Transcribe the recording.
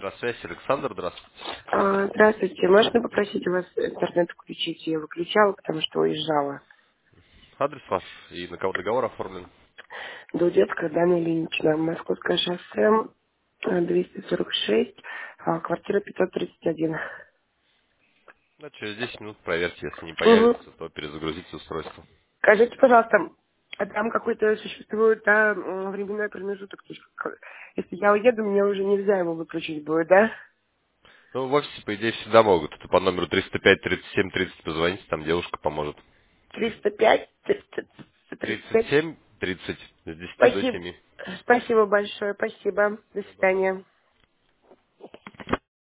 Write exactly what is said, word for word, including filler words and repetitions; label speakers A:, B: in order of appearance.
A: Электросвязь, Александр, здравствуйте.
B: А, Здравствуйте. Можно попросить у вас интернет включить? Я выключала, потому что уезжала.
A: Адрес ваш и на кого договор оформлен.
B: Дудецкая, Дана Ильинична, Московское шоссе, э, двести сорок шесть, а, квартира пятьсот тридцать один.
A: Да, через десять минут проверьте, если не
B: Угу.
A: появится, то перезагрузите устройство.
B: Скажите, пожалуйста, а там какой-то существует да, м, временной промежуток? То есть, как- если я уеду, мне уже нельзя его выключить будет, да?
A: Ну, в офисе, по идее, всегда могут. Это по номеру триста пять тридцать семь тридцать позвоните, там девушка поможет.
B: триста пять, тридцать, тридцать
A: тридцать
B: пять.
A: семь тридцать с десяти до
B: Спасибо.
A: семи.
B: Спасибо большое, спасибо. До свидания.